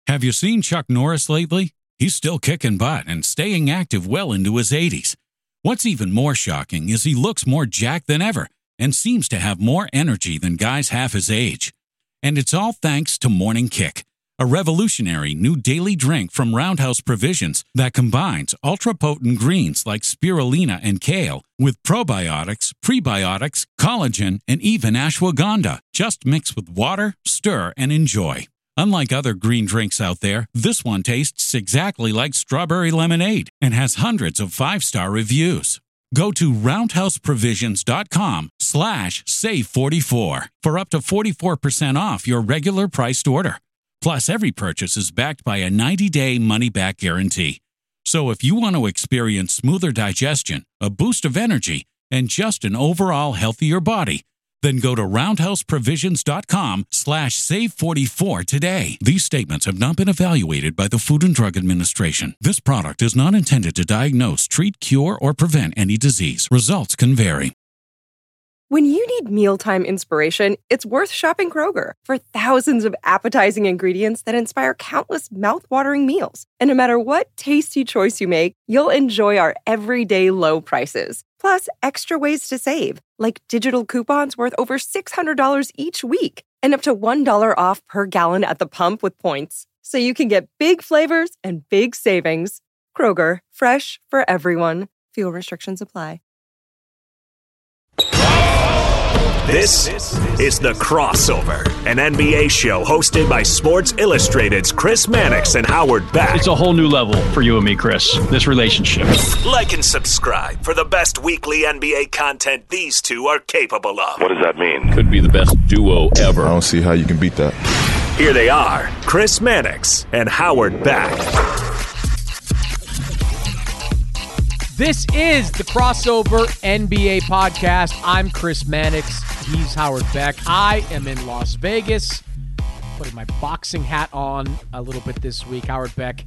Have you seen Chuck Norris lately? He's still kicking butt and staying active well into his 80s. What's even more shocking is he looks more jacked than ever and seems to have more energy than guys half his age. And it's all thanks to Morning Kick, a revolutionary new daily drink from Roundhouse Provisions that combines ultra-potent greens like spirulina and kale with probiotics, prebiotics, collagen, and even ashwagandha. Just mix with water, stir, and enjoy. Unlike other green drinks out there, this one tastes exactly like strawberry lemonade and has hundreds of 5-star reviews. Go to roundhouseprovisions.com/save44 for up to 44% off your regular priced order. Plus, every purchase is backed by a 90-day money-back guarantee. So if you want to experience smoother digestion, a boost of energy, and just an overall healthier body, then go to roundhouseprovisions.com/save44 today. These statements have not been evaluated by the Food and Drug Administration. This product is not intended to diagnose, treat, cure, or prevent any disease. Results can vary. When you need mealtime inspiration, it's worth shopping Kroger for thousands of appetizing ingredients that inspire countless mouth-watering meals. And no matter what tasty choice you make, you'll enjoy our everyday low prices. Plus, extra ways to save, like digital coupons worth over $600 each week and up to $1 off per gallon at the pump with points. So you can get big flavors and big savings. Kroger, fresh for everyone. Fuel restrictions apply. This is The Crossover, an NBA show hosted by Sports Illustrated's Chris Mannix and Howard Beck. It's a whole new level for you and me, Chris, this relationship. Like and subscribe for the best weekly NBA content these two are capable of. What does that mean? Could be the best duo ever. I don't see how you can beat that. Here they are, Chris Mannix and Howard Beck. This is the Crossover NBA podcast. I'm Chris Mannix. He's Howard Beck. I am in Las Vegas, putting my boxing hat on a little bit this week. Howard Beck,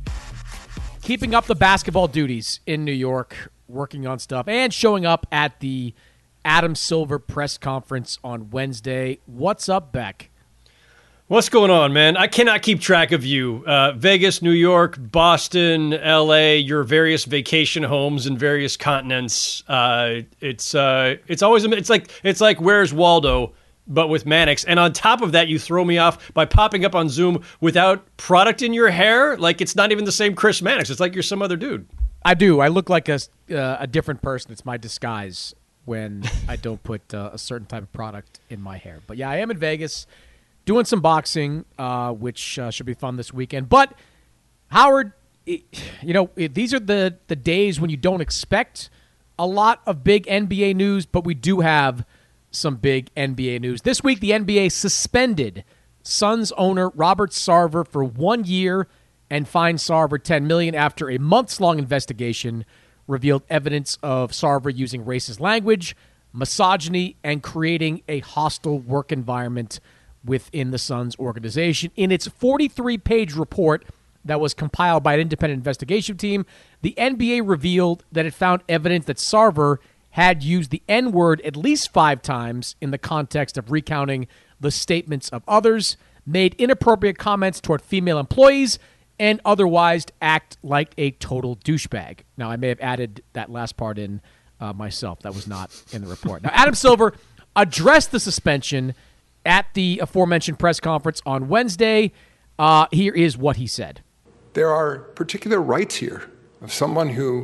keeping up the basketball duties in New York, working on stuff, and showing up at the Adam Silver press conference on Wednesday. What's up, Beck? What's going on, man? I cannot keep track of you. Vegas, New York, Boston, LA, your various vacation homes in various continents. It's always it's like Where's Waldo, but with Mannix. And on top of that, you throw me off by popping up on Zoom without product in your hair. Like it's not even the same Chris Mannix. It's like you're some other dude. I do. I look like a different person. It's my disguise when I don't put a certain type of product in my hair. But yeah, I am in Vegas. Doing some boxing, which should be fun this weekend. But, Howard, these are the days when you don't expect a lot of big NBA news, but we do have some big NBA news. This week, the NBA suspended Suns owner Robert Sarver for 1 year and fined Sarver $10 million after a months-long investigation revealed evidence of Sarver using racist language, misogyny, and creating a hostile work environment within the Suns organization. In its 43-page report that was compiled by an independent investigation team, the NBA revealed that it found evidence that Sarver had used the N-word at least 5 times in the context of recounting the statements of others, made inappropriate comments toward female employees, and otherwise act like a total douchebag. Now, I may have added that last part in myself. That was not in the report. Now, Adam Silver addressed the suspension at the aforementioned press conference on Wednesday. Here is what he said. There are particular rights here of someone who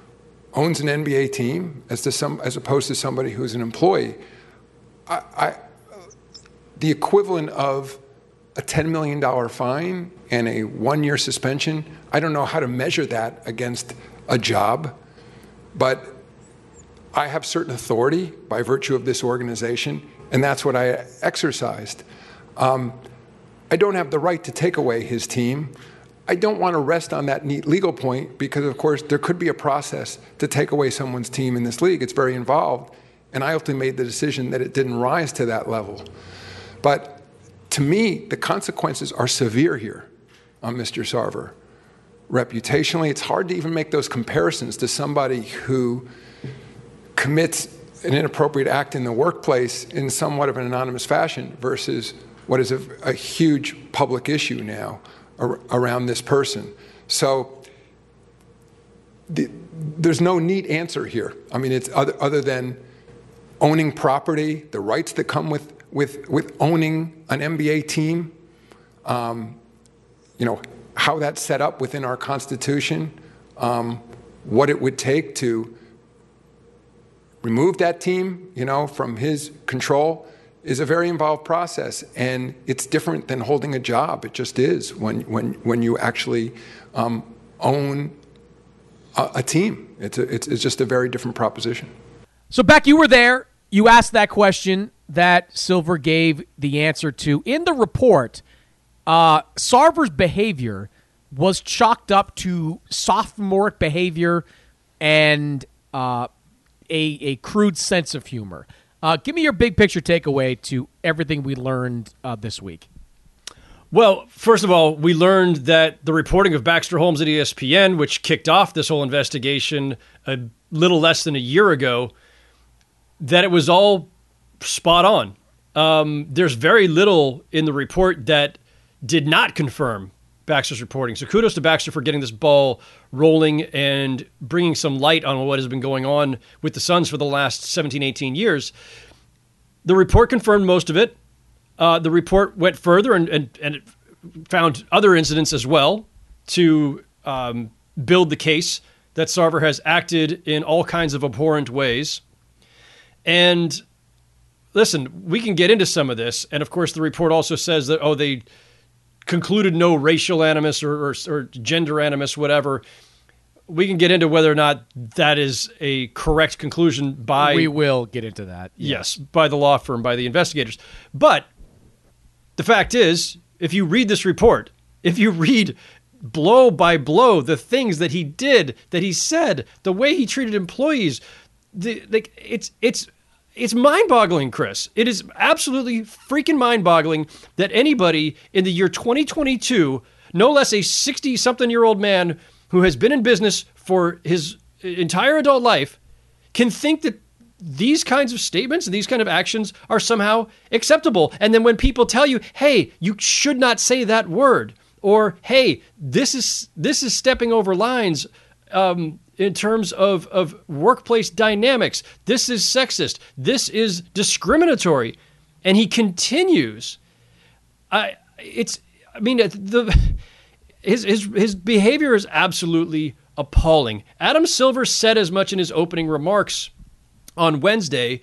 owns an NBA team as opposed to somebody who's an employee. The equivalent of a $10 million fine and a 1-year suspension, I don't know how to measure that against a job, but I have certain authority by virtue of this organization, and that's what I exercised. I don't have the right to take away his team. I don't want to rest on that neat legal point because, of course, there could be a process to take away someone's team in this league. It's very involved, and I ultimately made the decision that it didn't rise to that level. But to me, the consequences are severe here on Mr. Sarver. Reputationally, it's hard to even make those comparisons to somebody who commits an inappropriate act in the workplace in somewhat of an anonymous fashion versus what is a huge public issue now around this person. So there's no neat answer here. I mean, it's other than owning property, the rights that come with owning an NBA team, how that's set up within our Constitution, what it would take to remove that team, from his control is a very involved process. And it's different than holding a job. It just is when you actually own a team. It's just a very different proposition. So, Beck, you were there. You asked that question that Silver gave the answer to. In the report, Sarver's behavior was chalked up to sophomoric behavior and a crude sense of humor. Give me your big picture takeaway to everything we learned this week. Well, first of all, we learned that the reporting of Baxter Holmes at ESPN, which kicked off this whole investigation a little less than a year ago, that it was all spot on. There's very little in the report that did not confirm Baxter's reporting. So kudos to Baxter for getting this ball rolling and bringing some light on what has been going on with the Suns for the last 17, 18 years. The report confirmed most of it. The report went further and it found other incidents as well to build the case that Sarver has acted in all kinds of abhorrent ways. And listen, we can get into some of this. And of course, the report also says that, they concluded no racial animus or gender animus, whatever. We can get into whether or not that is a correct conclusion by... We will get into that. Yes, by the law firm, by the investigators. But the fact is, if you read this report, if you read blow by blow the things that he did, that he said, the way he treated employees, it's mind-boggling, Chris. It is absolutely freaking mind-boggling that anybody in the year 2022, no less a 60-something-year-old man who has been in business for his entire adult life, can think that these kinds of statements and these kind of actions are somehow acceptable. And then when people tell you, hey, you should not say that word, or hey, this is stepping over lines, in terms of workplace dynamics, this is sexist, this is discriminatory, and he continues. His behavior is absolutely appalling. Adam Silver said as much in his opening remarks on Wednesday,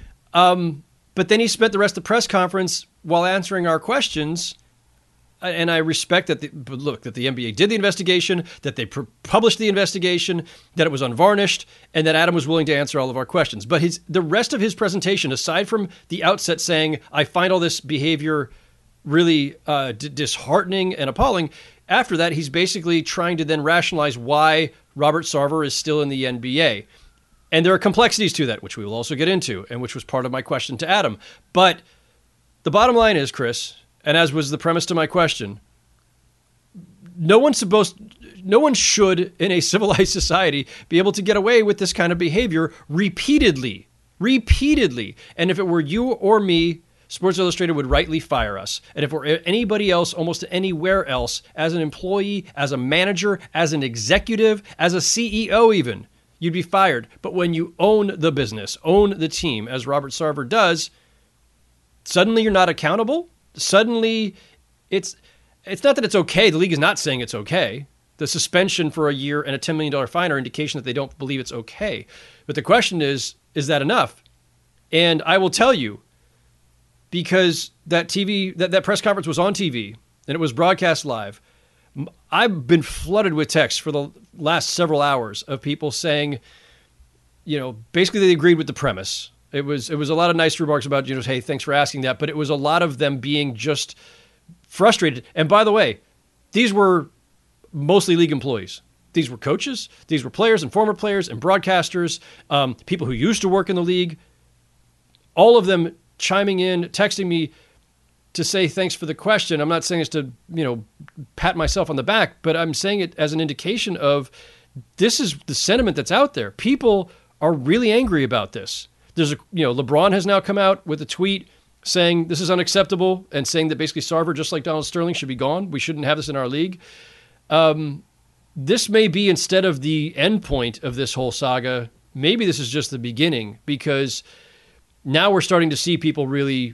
but then he spent the rest of the press conference while answering our questions. And I respect that the NBA did the investigation, that they published the investigation, that it was unvarnished, and that Adam was willing to answer all of our questions. But the rest of his presentation, aside from the outset saying, I find all this behavior really disheartening and appalling, after that, he's basically trying to then rationalize why Robert Sarver is still in the NBA. And there are complexities to that, which we will also get into, and which was part of my question to Adam. But the bottom line is, Chris, and as was the premise to my question, no one should in a civilized society be able to get away with this kind of behavior repeatedly. And if it were you or me, Sports Illustrated would rightly fire us. And if it were anybody else, almost anywhere else, as an employee, as a manager, as an executive, as a CEO even, you'd be fired. But when you own the business, own the team, as Robert Sarver does, suddenly you're not accountable. Suddenly, it's not that it's okay. The league is not saying it's okay. The suspension for a year and a $10 million fine are indication that they don't believe it's okay. But the question is that enough? And I will tell you, because that press conference was on TV and it was broadcast live, I've been flooded with texts for the last several hours of people saying, basically they agreed with the premise. It was a lot of nice remarks about, hey, thanks for asking that. But it was a lot of them being just frustrated. And by the way, these were mostly league employees. These were coaches. These were players and former players and broadcasters, people who used to work in the league. All of them chiming in, texting me to say thanks for the question. I'm not saying this to, pat myself on the back, but I'm saying it as an indication of this is the sentiment that's out there. People are really angry about this. There's LeBron has now come out with a tweet saying this is unacceptable and saying that basically Sarver, just like Donald Sterling, should be gone. We shouldn't have this in our league. This may be, instead of the end point of this whole saga, maybe this is just the beginning, because now we're starting to see people really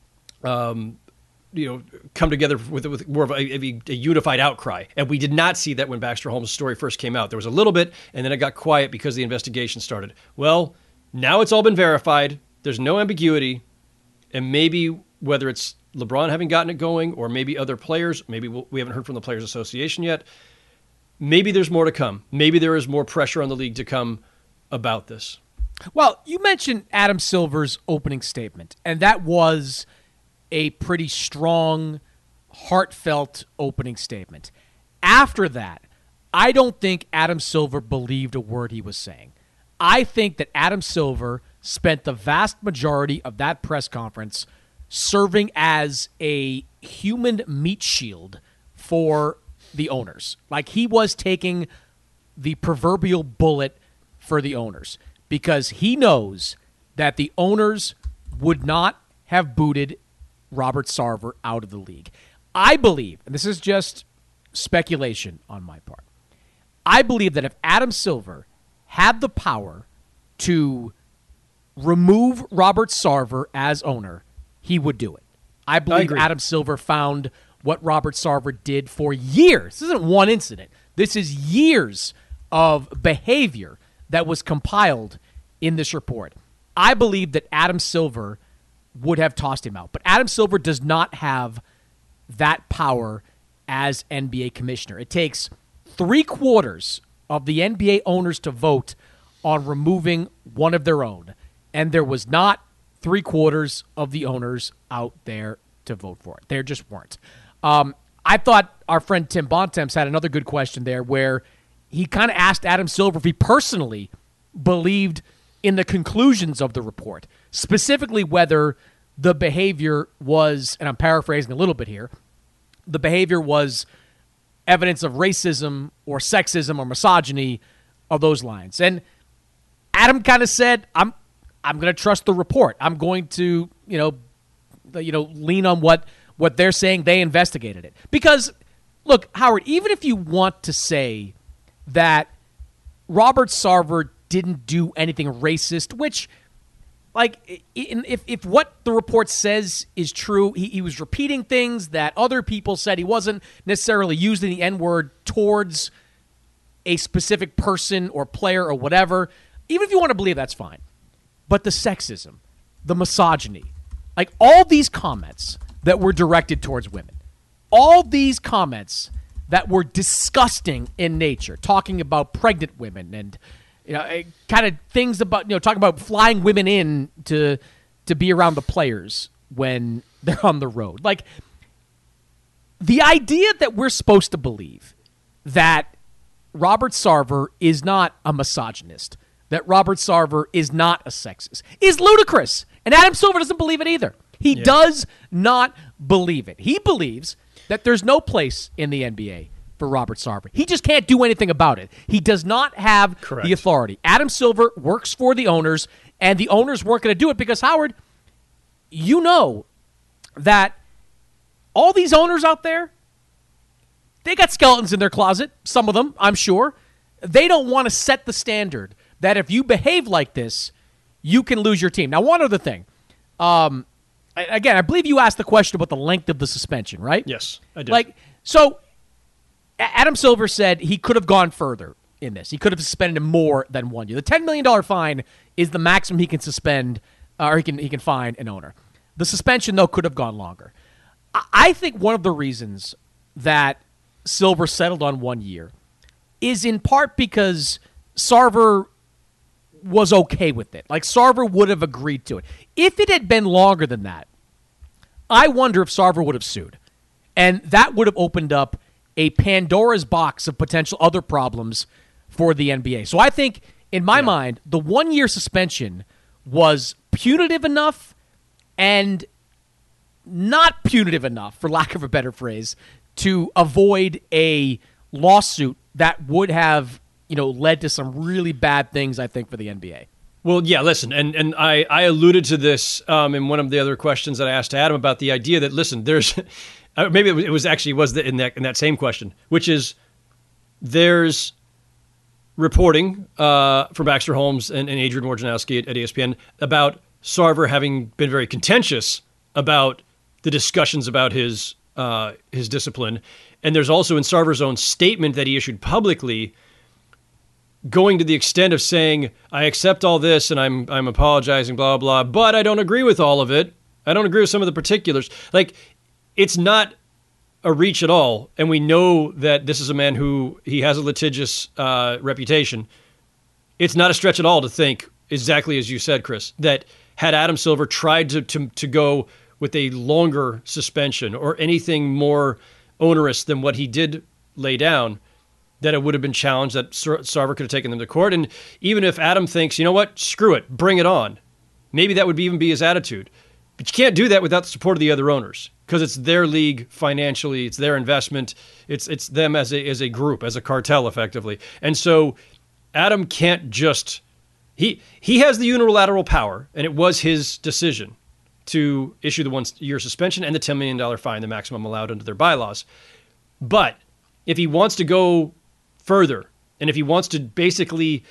come together with more of a unified outcry. And we did not see that when Baxter Holmes' story first came out. There was a little bit, and then it got quiet because the investigation started. Well, now it's all been verified. There's no ambiguity. And maybe whether it's LeBron having gotten it going, or maybe other players, maybe we haven't heard from the Players Association yet, maybe there's more to come. Maybe there is more pressure on the league to come about this. Well, you mentioned Adam Silver's opening statement, and that was a pretty strong, heartfelt opening statement. After that, I don't think Adam Silver believed a word he was saying. I think that Adam Silver spent the vast majority of that press conference serving as a human meat shield for the owners. Like, he was taking the proverbial bullet for the owners, because he knows that the owners would not have booted Robert Sarver out of the league. I believe, and this is just speculation on my part, I believe that if Adam Silver had the power to remove Robert Sarver as owner, he would do it. I believe Adam Silver found what Robert Sarver did for years. This isn't one incident. This is years of behavior that was compiled in this report. I believe that Adam Silver would have tossed him out. But Adam Silver does not have that power as NBA commissioner. It takes 3/4 of the NBA owners to vote on removing one of their own. And there was not 3/4 of the owners out there to vote for it. There just weren't. I thought our friend Tim Bontemps had another good question there, where he kind of asked Adam Silver if he personally believed in the conclusions of the report, specifically whether the behavior was, and I'm paraphrasing a little bit here, the behavior was evidence of racism or sexism or misogyny, of those lines. And Adam kind of said, I'm going to trust the report. I'm going to, lean on what they're saying. They investigated it. Because, look, Howard, even if you want to say that Robert Sarver didn't do anything racist, which, like, if what the report says is true, he was repeating things that other people said. He wasn't necessarily using the N-word towards a specific person or player or whatever. Even if you want to believe, that's fine. But the sexism, the misogyny, like all these comments that were directed towards women, all these comments that were disgusting in nature, talking about pregnant women and kind of things about, talking about flying women in to be around the players when they're on the road. Like, the idea that we're supposed to believe that Robert Sarver is not a misogynist, that Robert Sarver is not a sexist, is ludicrous. And Adam Silver doesn't believe it either. He does not believe it. He believes that there's no place in the NBA for Robert Sarver. He just can't do anything about it. He does not have the authority. Adam Silver works for the owners, and the owners weren't going to do it because, Howard, you know that all these owners out there, they got skeletons in their closet, some of them, I'm sure. They don't want to set the standard that if you behave like this, you can lose your team. Now, one other thing. Again, I believe you asked the question about the length of the suspension, right? Yes, I did. So Adam Silver said he could have gone further in this. He could have suspended him more than 1 year. The $10 million fine is the maximum he can suspend, or he can fine an owner. The suspension, though, could have gone longer. I think one of the reasons that Silver settled on 1 year is in part because Sarver was okay with it. Like, Sarver would have agreed to it. If it had been longer than that, I wonder if Sarver would have sued. And that would have opened up a Pandora's box of potential other problems for the NBA. So I think, in my mind, the 1 year suspension was punitive enough and not punitive enough, for lack of a better phrase, to avoid a lawsuit that would have led to some really bad things, I think, for the NBA. Well, yeah, listen, and I alluded to this in one of the other questions that I asked Adam about the idea that, listen, there's maybe it was in that same question, which is there's reporting from Baxter Holmes and Adrian Wojnarowski at ESPN about Sarver having been very contentious about the discussions about his discipline. And there's also in Sarver's own statement that he issued publicly going to the extent of saying, I accept all this and I'm apologizing, blah, blah, but I don't agree with all of it. I don't agree with some of the particulars. Like, it's not a reach at all. And we know that this is a man who he has a litigious reputation. It's not a stretch at all to think, exactly as you said, Chris, that had Adam Silver tried to go with a longer suspension or anything more onerous than what he did lay down, that it would have been challenged, that Sarver could have taken them to court. And even if Adam thinks, you know what, screw it, bring it on, maybe that would even be his attitude. But you can't do that without the support of the other owners, because it's their league financially, it's their investment, it's them as a group, as a cartel, effectively. And so Adam can't just he has the unilateral power, and it was his decision to issue the 1-year suspension and the $10 million fine, the maximum allowed under their bylaws. But if he wants to go further, and if he wants to basically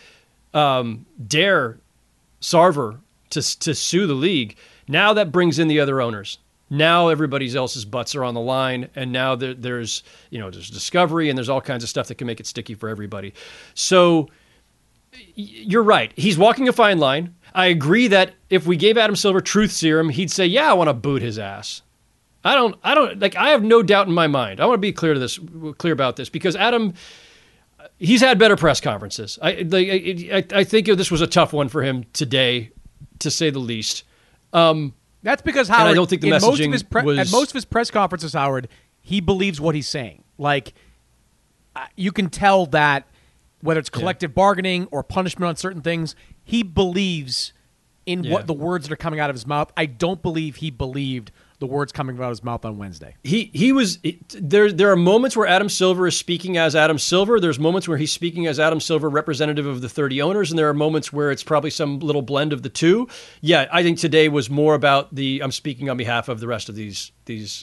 dare Sarver to sue the league, now that brings in the other owners. Now everybody else's butts are on the line, and now there's discovery, and there's all kinds of stuff that can make it sticky for everybody. So you're right. He's walking a fine line. I agree that if we gave Adam Silver truth serum, he'd say, yeah, I want to boot his ass. I have no doubt in my mind. I want to be clear about this, because Adam, he's had better press conferences. I think this was a tough one for him today, to say the least. That's because Howard, I don't think the messaging at most of his press conferences, Howard, he believes what he's saying. Like, you can tell that whether it's collective bargaining or punishment on certain things, he believes in what the words that are coming out of his mouth. I don't believe he believed the words coming out of his mouth on Wednesday. There are moments where Adam Silver is speaking as Adam Silver. There's moments where he's speaking as Adam Silver, representative of the 30 owners, and there are moments where it's probably some little blend of the two. Yeah, I think today was more about I'm speaking on behalf of the rest of these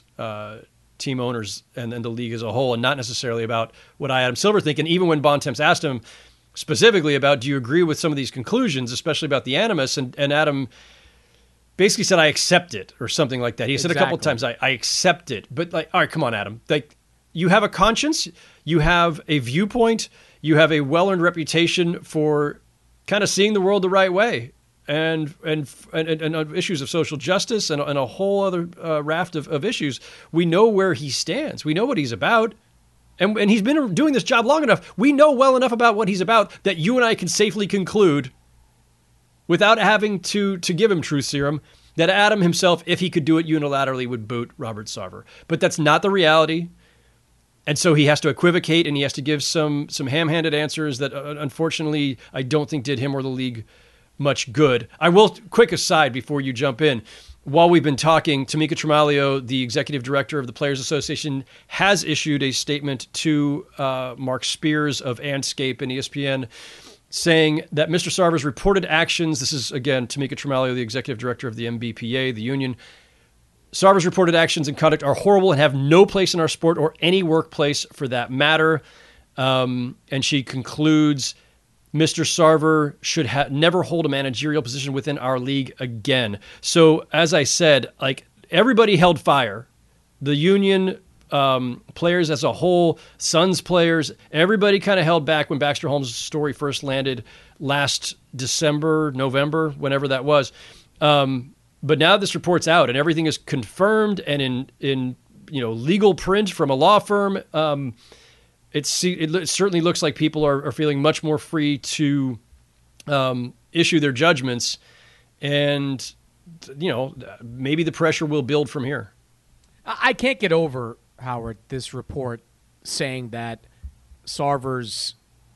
team owners and the league as a whole, and not necessarily about what Adam Silver think. And even when Bontemps asked him specifically about, do you agree with some of these conclusions, especially about the animus, and Adam basically said, I accept it, or something like that. He said a couple of times, I accept it. But all right, come on, Adam. You have a conscience, you have a viewpoint, you have a well-earned reputation for kind of seeing the world the right way, and issues of social justice and a whole other raft of issues. We know where he stands. We know what he's about. And he's been doing this job long enough. We know well enough about what he's about that you and I can safely conclude, without having to give him truth serum, that Adam himself, if he could do it unilaterally, would boot Robert Sarver. But that's not the reality. And so he has to equivocate, and he has to give some ham-handed answers that, unfortunately, I don't think did him or the league much good. I will, quick aside before you jump in, while we've been talking, Tamika Tremaglio, the executive director of the Players Association, has issued a statement to Mark Spears of Andscape and ESPN, saying that Mr. Sarver's reported actions, this is, again, Tamika Tremaglio, the executive director of the MBPA, the union, Sarver's reported actions and conduct are horrible and have no place in our sport or any workplace for that matter. And she concludes, Mr. Sarver should never hold a managerial position within our league again. So, as I said, everybody held fire. The union, players as a whole, Suns players, everybody kind of held back when Baxter Holmes' story first landed last December, November, whenever that was. But now this report's out and everything is confirmed and in legal print from a law firm. It certainly looks like people are feeling much more free to issue their judgments, and maybe the pressure will build from here. I can't get over, Howard, this report saying that Sarver's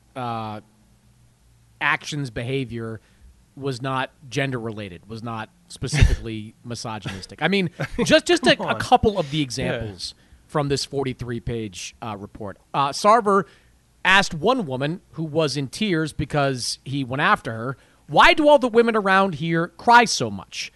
actions, behavior was not gender related, was not specifically misogynistic. I mean, just a couple of the examples from this 43-page report. Sarver asked one woman who was in tears because he went after her, Why do all the women around here cry so much?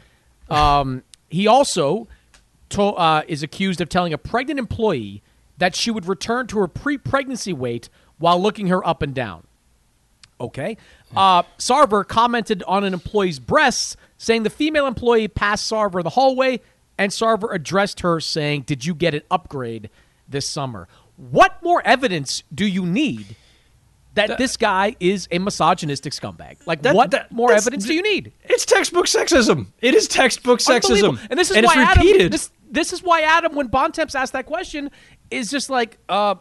He also is accused of telling a pregnant employee that she would return to her pre-pregnancy weight while looking her up and down. Okay. Sarver commented on an employee's breasts, saying the female employee passed Sarver in the hallway, and Sarver addressed her saying, "Did you get an upgrade this summer?" What more evidence do you need that this guy is a misogynistic scumbag? Like, what more evidence do you need? It's textbook sexism. It is textbook sexism. And this is and why it's repeated. Adam, this is why Adam, when Bontemps asked that question, is just like, I'm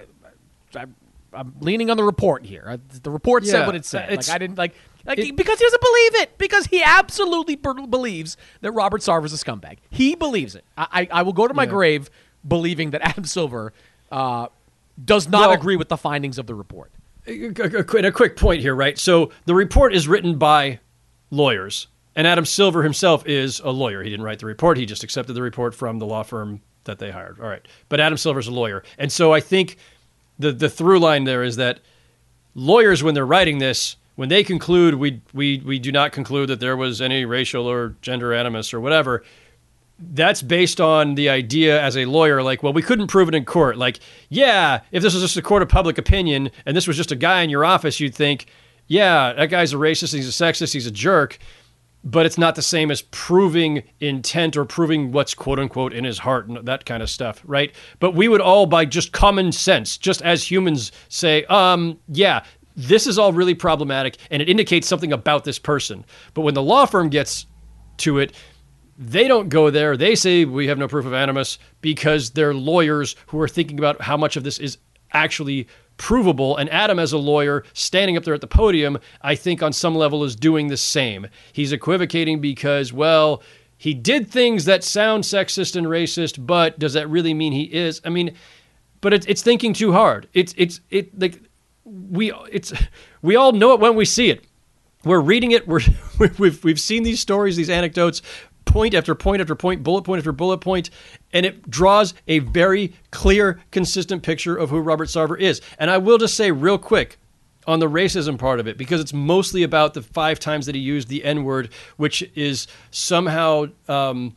leaning on the report here. The report said what it said. Like, I didn't because he doesn't believe it. Because he absolutely believes that Robert Sarver's a scumbag. He believes it. I will go to my grave believing that Adam Silver does not agree with the findings of the report. A quick point here, right? So the report is written by lawyers, and Adam Silver himself is a lawyer. He didn't write the report. He just accepted the report from the law firm that they hired. All right. But Adam Silver's a lawyer. And so I think the through line there is that lawyers, when they're writing this, when they conclude we do not conclude that there was any racial or gender animus or whatever, that's based on the idea as a lawyer, like, well, we couldn't prove it in court. Like, yeah, if this was just a court of public opinion and this was just a guy in your office, you'd think, yeah, that guy's a racist, he's a sexist, he's a jerk. But it's not the same as proving intent or proving what's quote unquote in his heart and that kind of stuff, right? But we would all, by just common sense, just as humans, say, yeah, this is all really problematic and it indicates something about this person. But when the law firm gets to it, they don't go there. They say we have no proof of animus because they're lawyers who are thinking about how much of this is actually provable. And Adam, as a lawyer, standing up there at the podium, I think on some level is doing the same. He's equivocating because, well, he did things that sound sexist and racist, but does that really mean he is? I mean, but it's thinking too hard. We all know it when we see it. We're reading it. We've seen these stories, these anecdotes, point after point after point, bullet point after bullet point, and it draws a very clear, consistent picture of who Robert Sarver is. And I will just say real quick on the racism part of it, because it's mostly about the 5 times that he used the N-word, which is somehow, a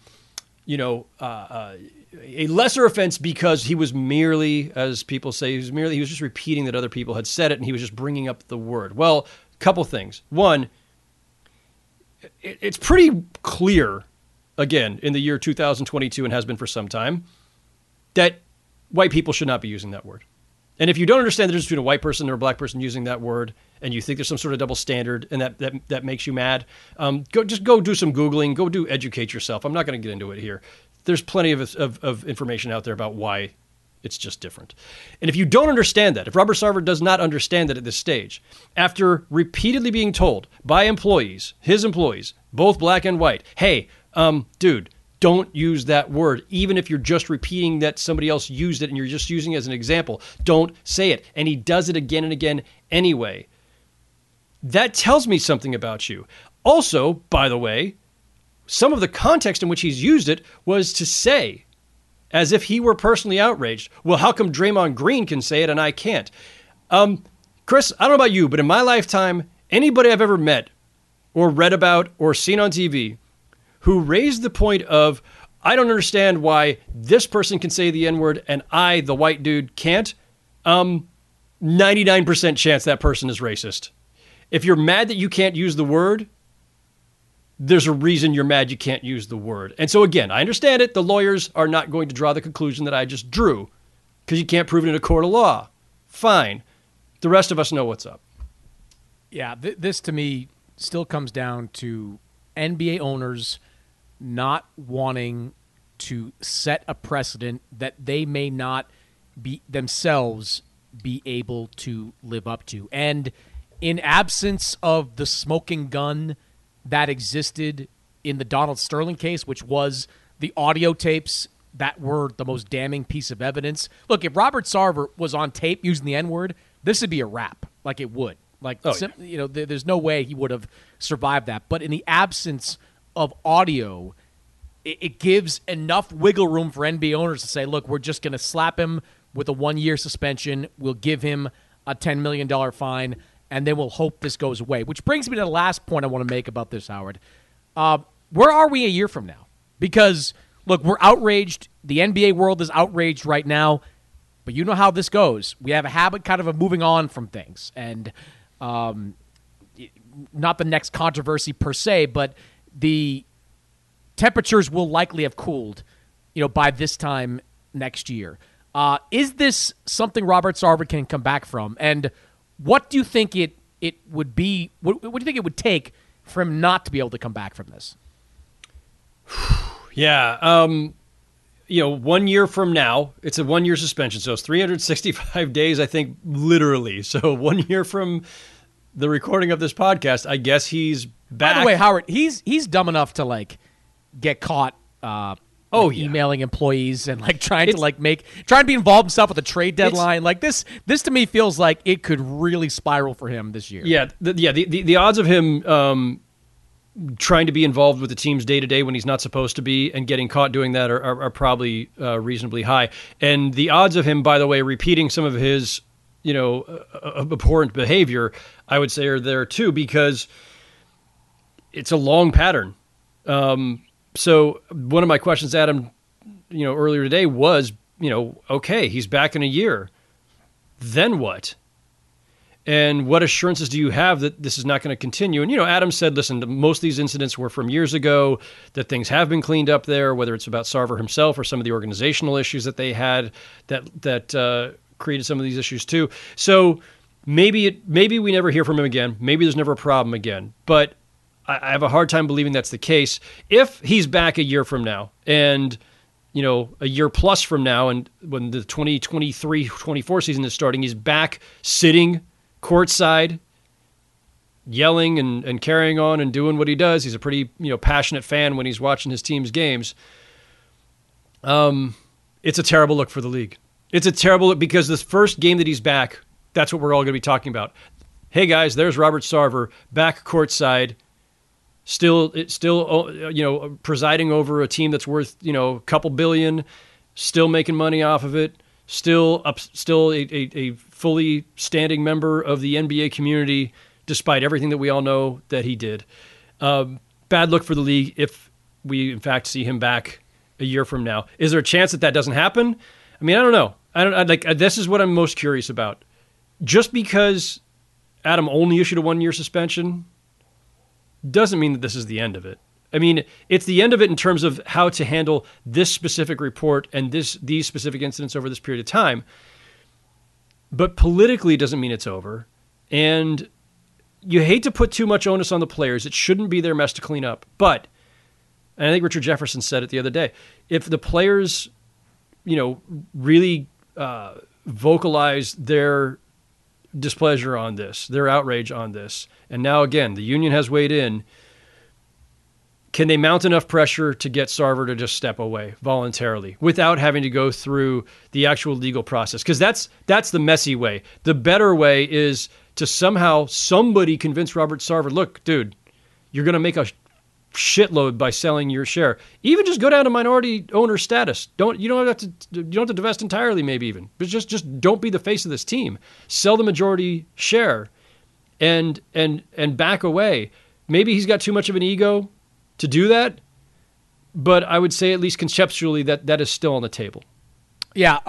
lesser offense because he was merely, as people say, he was just repeating that other people had said it, and he was just bringing up the word. Well, a couple things. One, it's pretty clear, again, in the year 2022, and has been for some time, that white people should not be using that word. And if you don't understand the difference between a white person or a black person using that word, and you think there's some sort of double standard and that makes you mad, go do some Googling, educate yourself. I'm not going to get into it here. There's plenty of information out there about why it's just different. And if you don't understand that, if Robert Sarver does not understand that at this stage, after repeatedly being told by employees, his employees, both black and white, hey, dude, don't use that word. Even if you're just repeating that somebody else used it and you're just using it as an example, don't say it. And he does it again and again anyway. That tells me something about you. Also, by the way, some of the context in which he's used it was to say, as if he were personally outraged, well, how come Draymond Green can say it and I can't? Chris, I don't know about you, but in my lifetime, anybody I've ever met or read about or seen on TV who raised the point of, I don't understand why this person can say the N-word and I, the white dude, can't, 99% chance that person is racist. If you're mad that you can't use the word, there's a reason you're mad you can't use the word. And so again, I understand it. The lawyers are not going to draw the conclusion that I just drew because you can't prove it in a court of law. Fine. The rest of us know what's up. Yeah, this to me still comes down to NBA owners not wanting to set a precedent that they may not be themselves be able to live up to. And in absence of the smoking gun that existed in the Donald Sterling case, which was the audio tapes that were the most damning piece of evidence. Look, if Robert Sarver was on tape using the N-word, this would be a wrap. Like it would. Like, there's no way he would have survived that. But in the absence of audio, it gives enough wiggle room for NBA owners to say, look, we're just going to slap him with a 1-year suspension. We'll give him a $10 million fine. and then we'll hope this goes away. Which brings me to the last point I want to make about this, Howard. Where are we a year from now? Because, look, we're outraged. The NBA world is outraged right now. But you know how this goes. We have a habit kind of moving on from things. And not the next controversy per se, but the temperatures will likely have cooled, by this time next year. Is this something Robert Sarver can come back from? And what do you think it would be? What do you think it would take for him not to be able to come back from this? Yeah. 1 year from now, it's a 1 year suspension. So it's 365 days, I think, literally. So 1 year from the recording of this podcast, I guess he's back. By the way, Howard, he's dumb enough to get caught emailing employees and trying to be involved himself with a trade deadline. This to me feels like it could really spiral for him this year. Yeah, the odds of him trying to be involved with the team's day-to-day when he's not supposed to be and getting caught doing that are probably reasonably high. And the odds of him, by the way, repeating some of his abhorrent behavior, I would say are there too, because it's a long pattern. So one of my questions, Adam, earlier today was, okay, he's back in a year. Then what? And what assurances do you have that this is not going to continue? And, Adam said, listen, most of these incidents were from years ago, that things have been cleaned up there, whether it's about Sarver himself or some of the organizational issues that they had that created some of these issues too. So maybe we never hear from him again. Maybe there's never a problem again. But I have a hard time believing that's the case. If he's back a year from now and, a year plus from now, and when the 2023-24 season is starting, he's back sitting courtside, yelling and carrying on and doing what he does. He's a pretty, passionate fan when he's watching his team's games. It's a terrible look for the league. It's a terrible look because this first game that he's back, that's what we're all going to be talking about. Hey guys, there's Robert Sarver back courtside, still, presiding over a team that's worth, a couple billion, still making money off of it, still a fully standing member of the NBA community, despite everything that we all know that he did. Bad look for the league if we, in fact, see him back a year from now. Is there a chance that doesn't happen? I mean, I don't know. This is what I'm most curious about. Just because Adam only issued a 1 year suspension doesn't mean that this is the end of it. I mean, it's the end of it in terms of how to handle this specific report and these specific incidents over this period of time. But politically, it doesn't mean it's over. And you hate to put too much onus on the players. It shouldn't be their mess to clean up. But, and I think Richard Jefferson said it the other day, if the players, really vocalize their displeasure on this, their outrage on this, and now again, the union has weighed in, can they mount enough pressure to get Sarver to just step away voluntarily without having to go through the actual legal process? Because that's the messy way. The better way is to somehow somebody convince Robert Sarver, look, dude, you're going to make a shitload by selling your share. Even just go down to minority owner status. You don't have to divest entirely, maybe even. But just don't be the face of this team. Sell the majority share and back away. Maybe he's got too much of an ego to do that, but I would say at least conceptually that is still on the table. Yeah,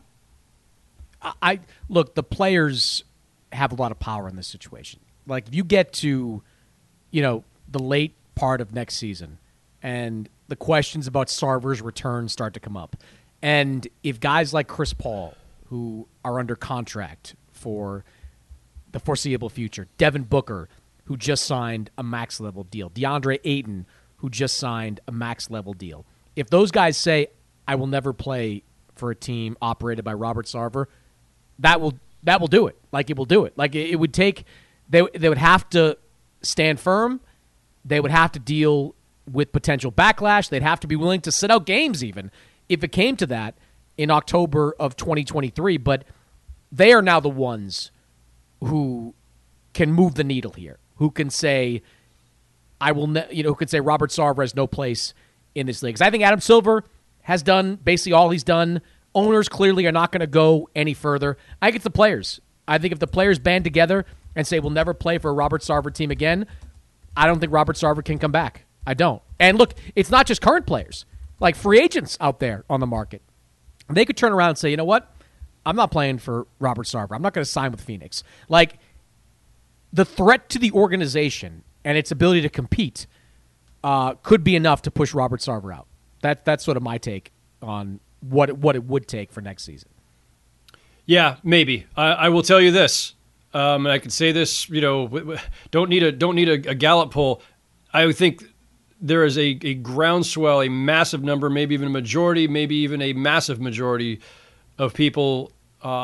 look, the players have a lot of power in this situation. Like, if you get to, the late part of next season and the questions about Sarver's return start to come up, and if guys like Chris Paul, who are under contract for the foreseeable future, Devin Booker, who just signed a max-level deal, DeAndre Ayton, who just signed a max-level deal. If those guys say, I will never play for a team operated by Robert Sarver, that will do it. It will do it. It would take – they would have to stand firm. They would have to deal with potential backlash. They'd have to be willing to sit out games even if it came to that in October of 2023. But they are now the ones who can move the needle here, who can say – who could say Robert Sarver has no place in this league. Because I think Adam Silver has done basically all he's done. Owners clearly are not going to go any further. I think it's the players. I think if the players band together and say we'll never play for a Robert Sarver team again, I don't think Robert Sarver can come back. I don't. And look, it's not just current players, like free agents out there on the market. They could turn around and say, you know what? I'm not playing for Robert Sarver. I'm not going to sign with Phoenix. Like, the threat to the organization and its ability to compete could be enough to push Robert Sarver out. That's sort of my take on what it would take for next season. Yeah, maybe. I will tell you this. And I can say this, don't need a Gallup poll. I would think there is a groundswell, a massive number, maybe even a majority, maybe even a massive majority of people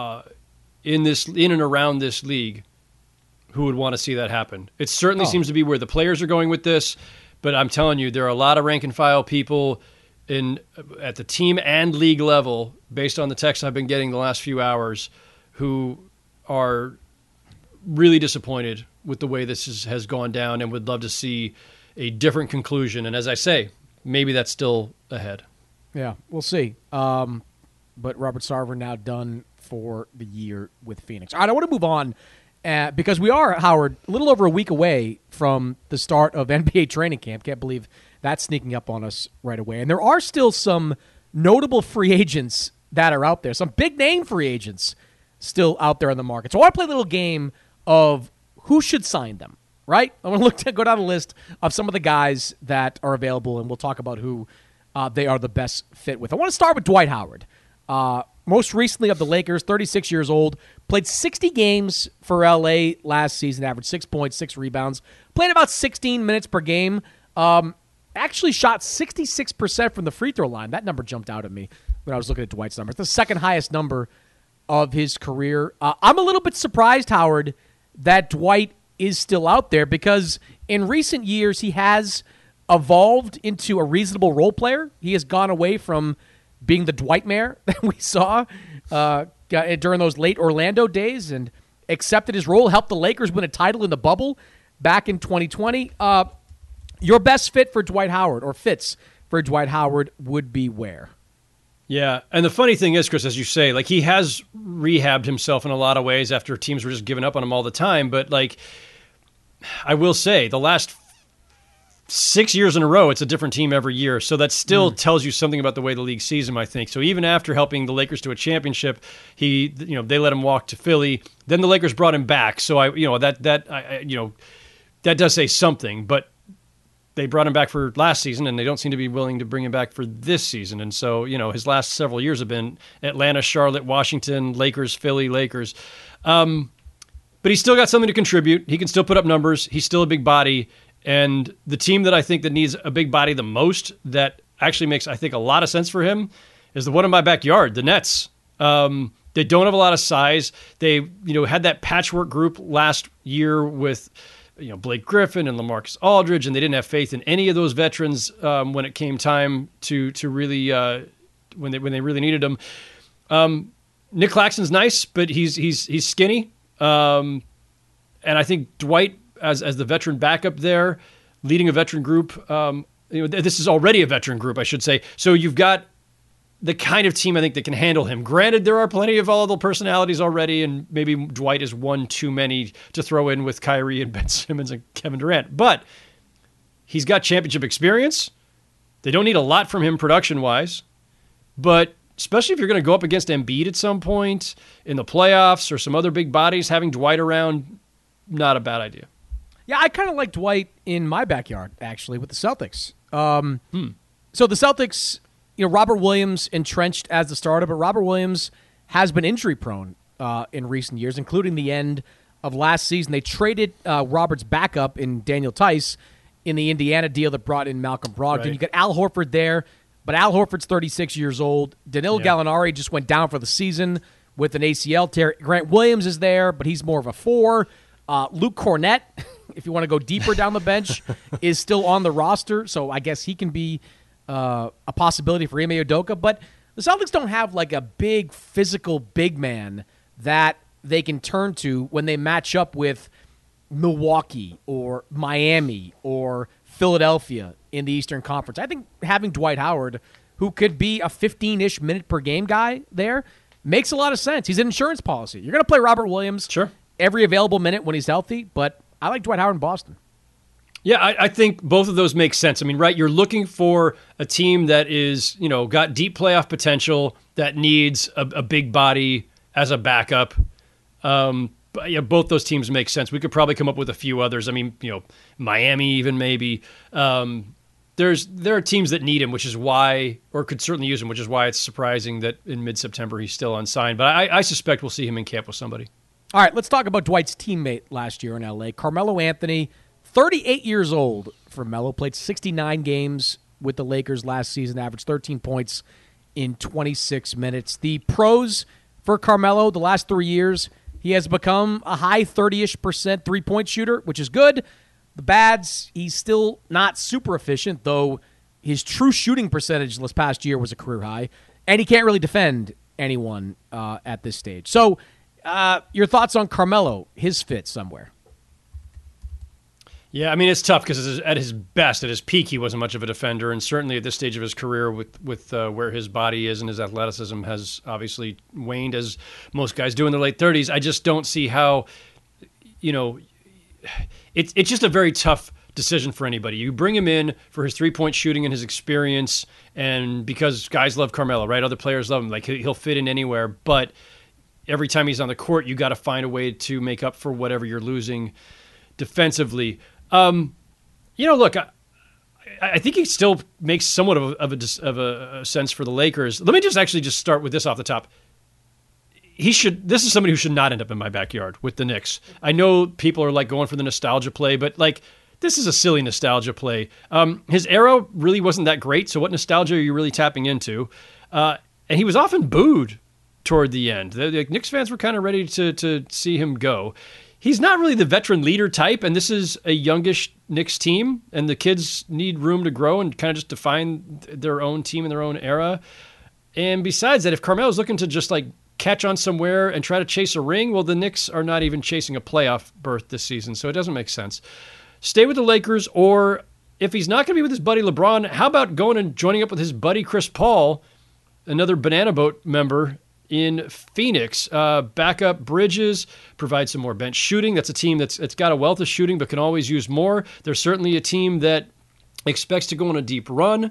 in and around this league who would want to see that happen. It certainly seems to be where the players are going with this, but I'm telling you, there are a lot of rank and file people at the team and league level, based on the texts I've been getting the last few hours, who are really disappointed with the way this has gone down and would love to see a different conclusion. And as I say, maybe that's still ahead. Yeah, we'll see. But Robert Sarver now done for the year with Phoenix. All right, I want to move on because we are, Howard, a little over a week away from the start of NBA training camp. Can't believe that's sneaking up on us right away. And there are still some notable free agents that are out there, some big-name free agents still out there on the market. So I want to play a little game of who should sign them, right? I'm going to go down a list of some of the guys that are available, and we'll talk about who they are the best fit with. I want to start with Dwight Howard. Most recently of the Lakers, 36 years old, played 60 games for LA last season, averaged 6 points, 6 rebounds, played about 16 minutes per game, actually shot 66% from the free throw line. That number jumped out at me when I was looking at Dwight's number. It's the second highest number of his career. I'm a little bit surprised, Howard, that Dwight is still out there because in recent years he has evolved into a reasonable role player. He has gone away from being the Dwightmare that we saw during those late Orlando days and accepted his role, helped the Lakers win a title in the bubble back in 2020. Your best fit for Dwight Howard, or fits for Dwight Howard, would be where? Yeah, and the funny thing is, Chris, as you say, like he has rehabbed himself in a lot of ways after teams were just giving up on him all the time. But like, I will say, the last 6 years in a row, it's a different team every year. So that still tells you something about the way the league sees him, I think. So even after helping the Lakers to a championship, they let him walk to Philly. Then the Lakers brought him back. So that does say something. But they brought him back for last season, and they don't seem to be willing to bring him back for this season. And so, his last several years have been Atlanta, Charlotte, Washington, Lakers, Philly, Lakers. But he's still got something to contribute. He can still put up numbers. He's still a big body. And the team that I think that needs a big body the most, that actually makes, I think, a lot of sense for him, is the one in my backyard, the Nets. They don't have a lot of size. They, had that patchwork group last year with Blake Griffin and LaMarcus Aldridge, and they didn't have faith in any of those veterans when it came time to really when they really needed them. Nick Claxton's nice, but he's skinny, and I think Dwight as the veteran backup there, leading a veteran group. This is already a veteran group, I should say. So you've got the kind of team I think that can handle him. Granted, there are plenty of volatile personalities already, and maybe Dwight is one too many to throw in with Kyrie and Ben Simmons and Kevin Durant. But he's got championship experience. They don't need a lot from him production-wise. But especially if you're going to go up against Embiid at some point in the playoffs or some other big bodies, having Dwight around, not a bad idea. Yeah, I kind of like Dwight in my backyard, actually, with the Celtics. So the Celtics... Robert Williams entrenched as the starter, but Robert Williams has been injury-prone in recent years, including the end of last season. They traded Robert's backup in Daniel Tice in the Indiana deal that brought in Malcolm Brogdon. Right. You got Al Horford there, but Al Horford's 36 years old. Danilo Gallinari just went down for the season with an ACL tear. Grant Williams is there, but he's more of a 4. Luke Cornett, if you want to go deeper down the bench, is still on the roster, so I guess he can be a possibility for Ime Udoka. But the Celtics don't have like a big physical big man that they can turn to when they match up with Milwaukee or Miami or Philadelphia in the Eastern Conference. I think having Dwight Howard, who could be a 15-ish minute per game guy there, makes a lot of sense. He's an insurance policy. You're going to play Robert Williams. Sure. every available minute when he's healthy, but I like Dwight Howard in Boston. Yeah, I think both of those make sense. I mean, right, you're looking for a team that is, got deep playoff potential, that needs a big body as a backup. But yeah, both those teams make sense. We could probably come up with a few others. I mean, Miami even maybe. There are teams that need him, which is why, or could certainly use him, which is why it's surprising that in mid-September he's still unsigned. But I suspect we'll see him in camp with somebody. All right, let's talk about Dwight's teammate last year in L.A., Carmelo Anthony. 38 years old for Melo, played 69 games with the Lakers last season, averaged 13 points in 26 minutes. The pros for Carmelo the last 3 years, he has become a high 30-ish% three-point shooter, which is good. The bads, he's still not super efficient, though his true shooting percentage this past year was a career high, and he can't really defend anyone at this stage. So your thoughts on Carmelo, his fit somewhere? Yeah, I mean, it's tough because at his best, at his peak, he wasn't much of a defender, and certainly at this stage of his career with where his body is and his athleticism has obviously waned, as most guys do in their late 30s. I just don't see how, it's just a very tough decision for anybody. You bring him in for his three-point shooting and his experience, and because guys love Carmelo, right? Other players love him. Like, he'll fit in anywhere, but every time he's on the court, you got to find a way to make up for whatever you're losing defensively. Look, I think he still makes somewhat of a sense for the Lakers. Let me just start with this off the top. This is somebody who should not end up in my backyard with the Knicks. I know people are like going for the nostalgia play, but like, this is a silly nostalgia play. His era really wasn't that great. So what nostalgia are you really tapping into? And he was often booed toward the end. The Knicks fans were kind of ready to see him go. He's not really the veteran leader type, and this is a youngish Knicks team, and the kids need room to grow and kind of just define their own team in their own era. And besides that, if Carmelo's looking to just like catch on somewhere and try to chase a ring, well, the Knicks are not even chasing a playoff berth this season, so it doesn't make sense. Stay with the Lakers, or if he's not going to be with his buddy LeBron, how about going and joining up with his buddy Chris Paul, another Banana Boat member, in Phoenix? Back up Bridges, provide some more bench shooting. That's a team that's got a wealth of shooting but can always use more. They're certainly a team that expects to go on a deep run.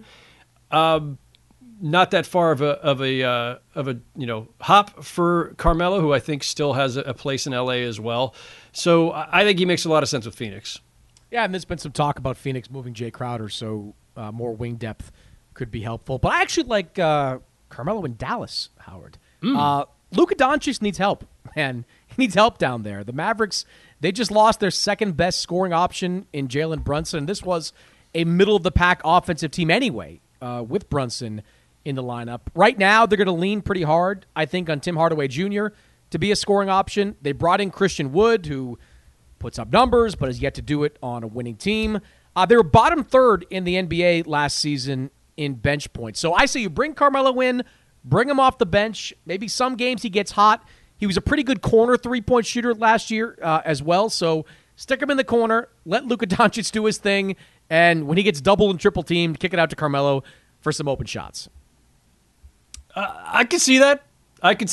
Not that far of a hop for Carmelo, who I think still has a place in LA as well. So I think he makes a lot of sense with Phoenix. Yeah, and there's been some talk about Phoenix moving Jay Crowder, so more wing depth could be helpful. But I actually like Carmelo in Dallas, Howard. Luka Doncic needs help, man. He needs help down there. The Mavericks, they just lost their second-best scoring option in Jalen Brunson. This was a middle-of-the-pack offensive team anyway, with Brunson in the lineup. Right now, they're going to lean pretty hard, I think, on Tim Hardaway Jr. to be a scoring option. They brought in Christian Wood, who puts up numbers but has yet to do it on a winning team. They were bottom third in the NBA last season in bench points. So I say you bring Carmelo in, bring him off the bench. Maybe some games he gets hot. He was a pretty good corner three-point shooter last year as well. So stick him in the corner. Let Luka Doncic do his thing. And when he gets double and triple teamed, kick it out to Carmelo for some open shots. I can see that. I think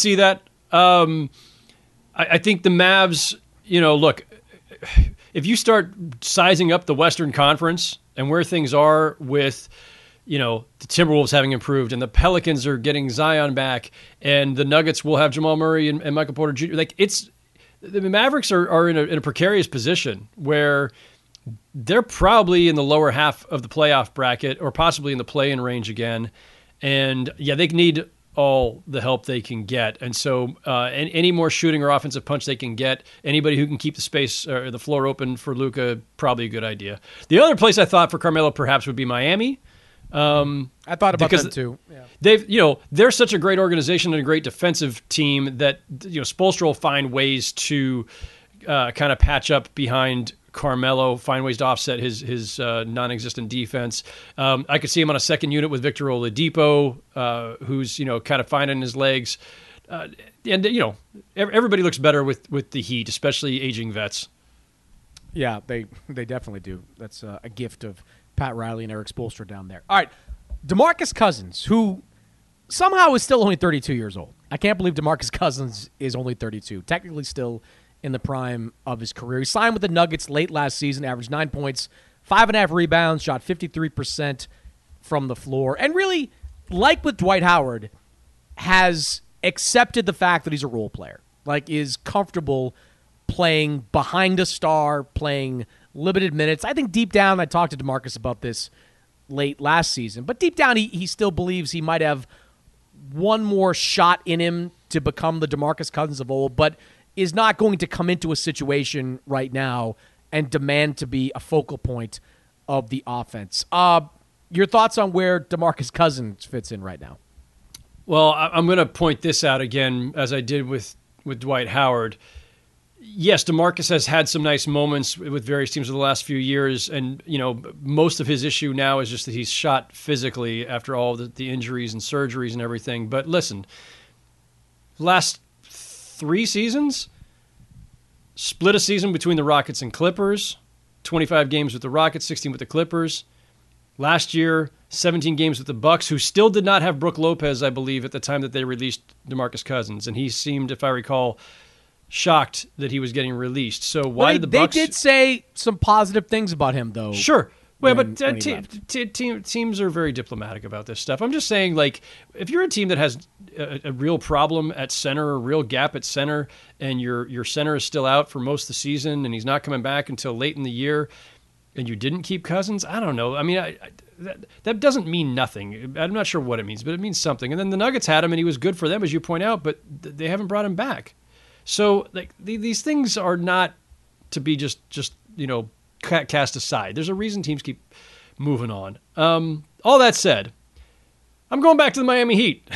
the Mavs, look, if you start sizing up the Western Conference and where things are with – the Timberwolves having improved, and the Pelicans are getting Zion back, and the Nuggets will have Jamal Murray and Michael Porter Jr. Like, the Mavericks are in a precarious position where they're probably in the lower half of the playoff bracket, or possibly in the play-in range again. And yeah, they need all the help they can get. And so any more shooting or offensive punch they can get, anybody who can keep the space or the floor open for Luka, probably a good idea. The other place I thought for Carmelo perhaps would be Miami. I thought about them too. Yeah. They're such a great organization and a great defensive team that Spoelstra will find ways to kind of patch up behind Carmelo, find ways to offset his non-existent defense. I could see him on a second unit with Victor Oladipo, who's kind of finding his legs, and everybody looks better with the Heat, especially aging vets. Yeah, they definitely do. That's a gift of Pat Riley and Eric Spoelstra down there. All right, DeMarcus Cousins, who somehow is still only 32 years old. I can't believe DeMarcus Cousins is only 32. Technically still in the prime of his career. He signed with the Nuggets late last season, averaged 9 points, 5.5 rebounds, shot 53% from the floor, and really, like with Dwight Howard, has accepted the fact that he's a role player, like is comfortable playing behind a star, playing limited minutes. I think deep down, I talked to DeMarcus about this late last season, but deep down he still believes he might have one more shot in him to become the DeMarcus Cousins of old, but is not going to come into a situation right now and demand to be a focal point of the offense. Your thoughts on where DeMarcus Cousins fits in right now? Well, I'm going to point this out again, as I did with Dwight Howard. Yes, DeMarcus has had some nice moments with various teams over the last few years, and most of his issue now is just that he's shot physically after all the injuries and surgeries and everything. But listen, last 3 seasons, split a season between the Rockets and Clippers, 25 games with the Rockets, 16 with the Clippers. Last year, 17 games with the Bucks, who still did not have Brook Lopez, I believe, at the time that they released DeMarcus Cousins. And he seemed, if I recall, shocked that he was getting released. So why did the Bucks... They did say some positive things about him, though. Sure. But teams are very diplomatic about this stuff. I'm just saying, like, if you're a team that has a real problem at center, a real gap at center, and your center is still out for most of the season, and he's not coming back until late in the year, and you didn't keep Cousins, I don't know. I mean, that doesn't mean nothing. I'm not sure what it means, but it means something. And then the Nuggets had him, and he was good for them, as you point out, but they haven't brought him back. So like these things are not to be just cast aside. There's a reason teams keep moving on. All that said, I'm going back to the Miami Heat.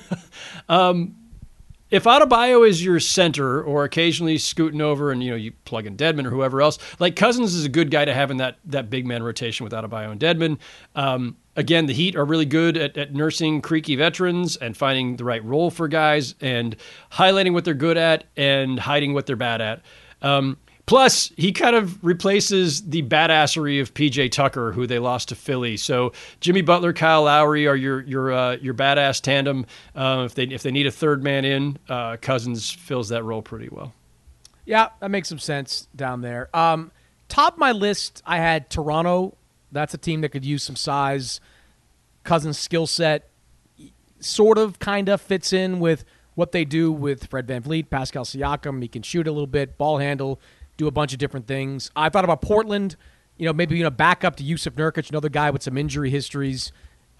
If Adebayo is your center, or occasionally scooting over and you plug in Dedmon or whoever else, like Cousins is a good guy to have in that big man rotation with Adebayo and Dedmon. Again, the Heat are really good at nursing creaky veterans and finding the right role for guys and highlighting what they're good at and hiding what they're bad at. Plus, he kind of replaces the badassery of PJ Tucker, who they lost to Philly. So Jimmy Butler, Kyle Lowry are your badass tandem. If they need a third man in, Cousins fills that role pretty well. Yeah, that makes some sense down there. Top of my list, I had Toronto. That's a team that could use some size. Cousins' skill set sort of kind of fits in with what they do with Fred VanVleet, Pascal Siakam. He can shoot a little bit, ball handle, do a bunch of different things. I thought about Portland, maybe being a backup to Yusuf Nurkic, another guy with some injury histories,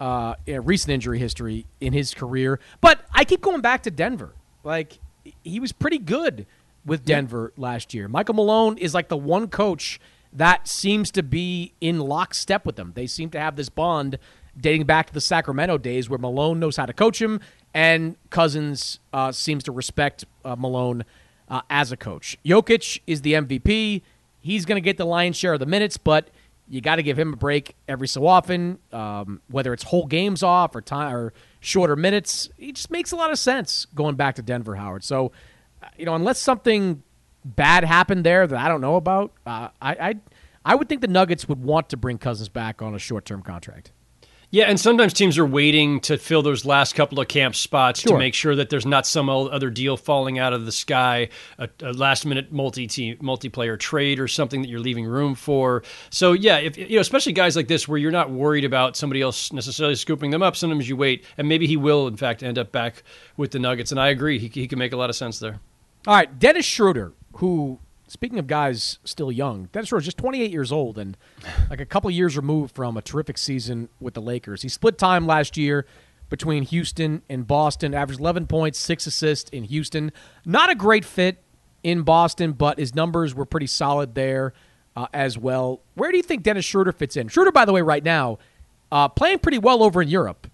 recent injury history in his career. But I keep going back to Denver. Like, he was pretty good with Denver last year. Michael Malone is like the one coach that seems to be in lockstep with them. They seem to have this bond dating back to the Sacramento days where Malone knows how to coach him, and Cousins seems to respect Malone as a coach. Jokic is the MVP. He's going to get the lion's share of the minutes, but you got to give him a break every so often, whether it's whole games off or shorter minutes. It just makes a lot of sense going back to Denver, Howard. So, unless something bad happened there that I don't know about, I would think the Nuggets would want to bring Cousins back on a short-term contract. Yeah, and sometimes teams are waiting to fill those last couple of camp spots to make sure that there's not some other deal falling out of the sky, a last-minute multiplayer trade or something that you're leaving room for. So, yeah, if especially guys like this where you're not worried about somebody else necessarily scooping them up, sometimes you wait, and maybe he will, in fact, end up back with the Nuggets. And I agree, he can make a lot of sense there. All right, Dennis Schroeder, who, speaking of guys still young, Dennis Schroeder is just 28 years old and like a couple years removed from a terrific season with the Lakers. He split time last year between Houston and Boston, averaged 11 points, 6 assists in Houston. Not a great fit in Boston, but his numbers were pretty solid there as well. Where do you think Dennis Schroeder fits in? Schroeder, by the way, right now, playing pretty well over in Europe.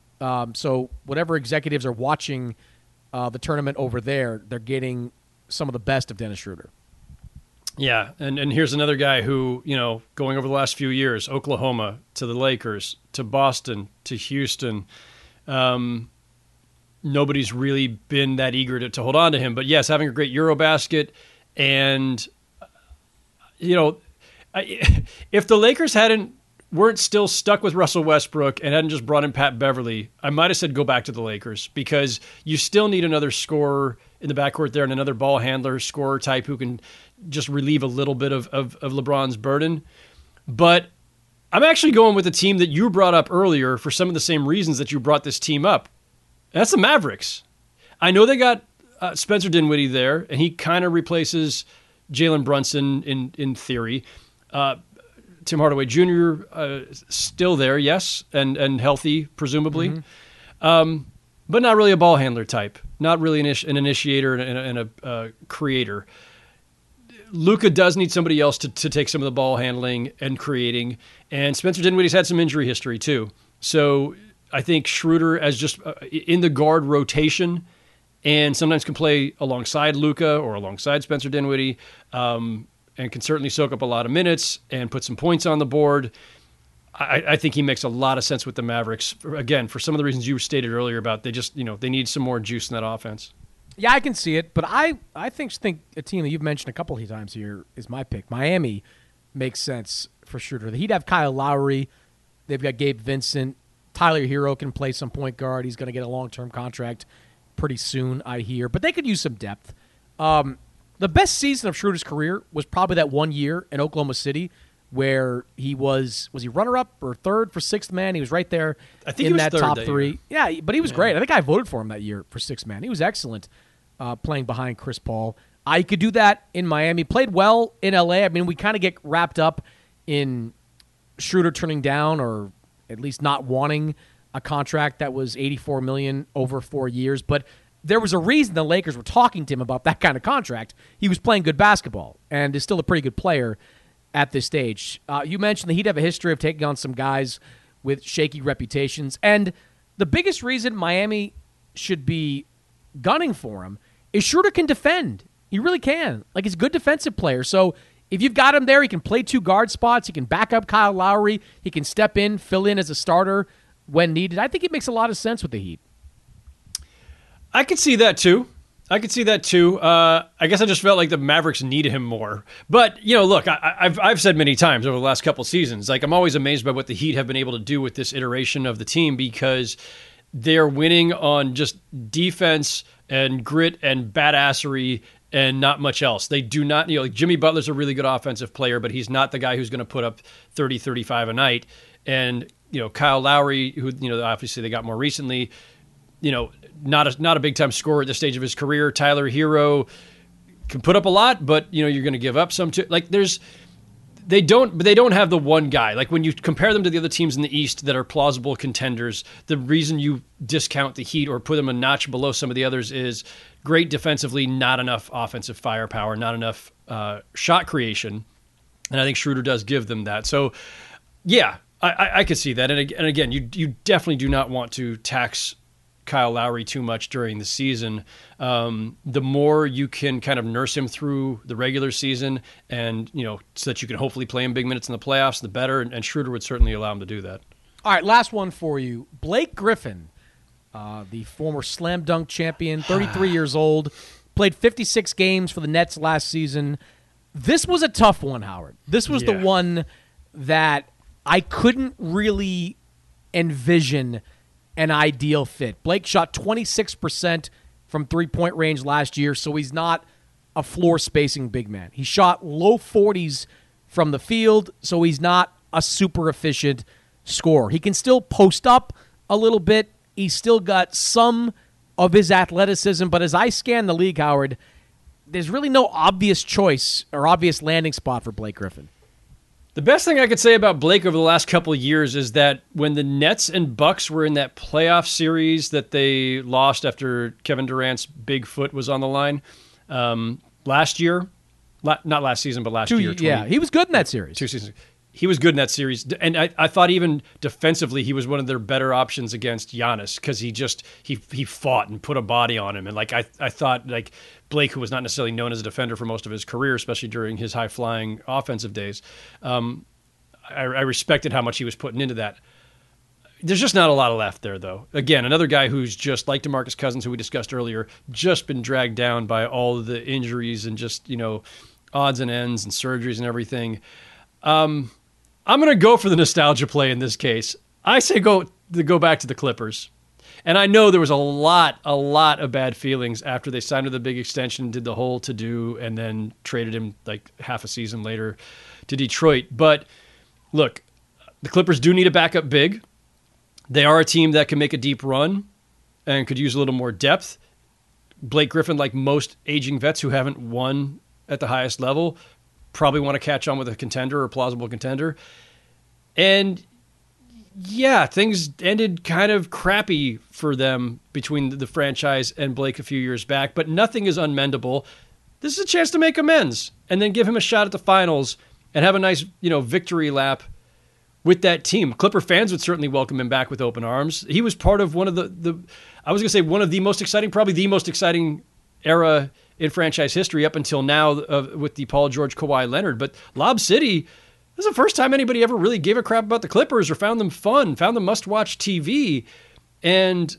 So whatever executives are watching the tournament over there, they're getting some of the best of Dennis Schroeder. Yeah, and here's another guy who, going over the last few years, Oklahoma to the Lakers, to Boston, to Houston, nobody's really been that eager to hold on to him. But yes, having a great Eurobasket, and, if the Lakers weren't still stuck with Russell Westbrook and hadn't just brought in Pat Beverly, I might have said go back to the Lakers, because you still need another scorer in the backcourt there and another ball handler, scorer type who can just relieve a little bit of LeBron's burden. But I'm actually going with a team that you brought up earlier for some of the same reasons that you brought this team up. And that's the Mavericks. I know they got Spencer Dinwiddie there, and he kind of replaces Jalen Brunson in theory. Tim Hardaway Jr. Still there, yes, and healthy, presumably. But not really a ball handler type. Not really an initiator and a creator. Luka does need somebody else to take some of the ball handling and creating. And Spencer Dinwiddie's had some injury history too. So I think Schroeder as just in the guard rotation and sometimes can play alongside Luka or alongside Spencer Dinwiddie and can certainly soak up a lot of minutes and put some points on the board. I think he makes a lot of sense with the Mavericks. Again, for some of the reasons you stated earlier about they just, they need some more juice in that offense. Yeah, I can see it, but I think a team that you've mentioned a couple of times here is my pick. Miami makes sense for Schroeder. He'd have Kyle Lowry. They've got Gabe Vincent. Tyler Hero can play some point guard. He's going to get a long-term contract pretty soon, I hear. But they could use some depth. The best season of Schroeder's career was probably that 1 year in Oklahoma City where he was he runner-up or third for sixth man? He was right there in that top three. Yeah, but he was great. I think I voted for him that year for sixth man. He was excellent playing behind Chris Paul. I could do that in Miami. Played well in L.A. I mean, we kind of get wrapped up in Schroeder turning down or at least not wanting a contract that was $84 million over 4 years. But there was a reason the Lakers were talking to him about that kind of contract. He was playing good basketball and is still a pretty good player at this stage. You mentioned that he'd have a history of taking on some guys with shaky reputations. And the biggest reason Miami should be gunning for him is Schroeder can defend. He really can. Like, he's a good defensive player. So if you've got him there, he can play two guard spots. He can back up Kyle Lowry. He can step in, fill in as a starter when needed. I think it makes a lot of sense with the Heat. I could see that too. I guess I just felt like the Mavericks needed him more. But, look, I've said many times over the last couple seasons, like, I'm always amazed by what the Heat have been able to do with this iteration of the team because they're winning on just defense and grit and badassery and not much else. They do not, like Jimmy Butler's a really good offensive player, but he's not the guy who's going to put up 30, 35 a night. And, Kyle Lowry, who, obviously they got more recently, not a big time scorer at this stage of his career. Tyler Hero can put up a lot, but you're going to give up some too. Like they don't have the one guy. Like when you compare them to the other teams in the East that are plausible contenders, the reason you discount the Heat or put them a notch below some of the others is great defensively, not enough offensive firepower, not enough shot creation, and I think Schroeder does give them that. So, yeah, I could see that. And again, you definitely do not want to tax Kyle Lowry too much during the season. The more you can kind of nurse him through the regular season and, so that you can hopefully play him big minutes in the playoffs, the better. And Schroeder would certainly allow him to do that. All right, last one for you. Blake Griffin, the former slam dunk champion, 33 years old, played 56 games for the Nets last season. This was a tough one, Howard. This was the one that I couldn't really envision an ideal fit. Blake shot 26% from three-point range last year, so he's not a floor-spacing big man. He shot low 40s from the field, so he's not a super efficient scorer. He can still post up a little bit. He's still got some of his athleticism, but as I scan the league, Howard, there's really no obvious choice or obvious landing spot for Blake Griffin. The best thing I could say about Blake over the last couple of years is that when the Nets and Bucks were in that playoff series that they lost after Kevin Durant's big foot was on the line last year, not last season, but last year. Yeah, he was good in that series. 2 seasons. He was good in that series. And I thought even defensively he was one of their better options against Giannis because he fought and put a body on him. And like I thought like Blake, who was not necessarily known as a defender for most of his career, especially during his high-flying offensive days, I respected how much he was putting into that. There's just not a lot left there, though. Again, another guy who's just like DeMarcus Cousins, who we discussed earlier, just been dragged down by all of the injuries and just, odds and ends and surgeries and everything. I'm going to go for the nostalgia play in this case. I say go back to the Clippers. And I know there was a lot of bad feelings after they signed with a big extension, did the whole to-do, and then traded him like half a season later to Detroit. But look, the Clippers do need a backup big. They are a team that can make a deep run and could use a little more depth. Blake Griffin, like most aging vets who haven't won at the highest level, probably want to catch on with a contender or a plausible contender. And yeah, things ended kind of crappy for them between the franchise and Blake a few years back, but nothing is unmendable. This is a chance to make amends and then give him a shot at the finals and have a nice, victory lap with that team. Clipper fans would certainly welcome him back with open arms. He was part of one of one of the most exciting, probably the most exciting era in franchise history up until now with the Paul George, Kawhi Leonard. But Lob City, this is the first time anybody ever really gave a crap about the Clippers or found them fun, found them must-watch TV. And,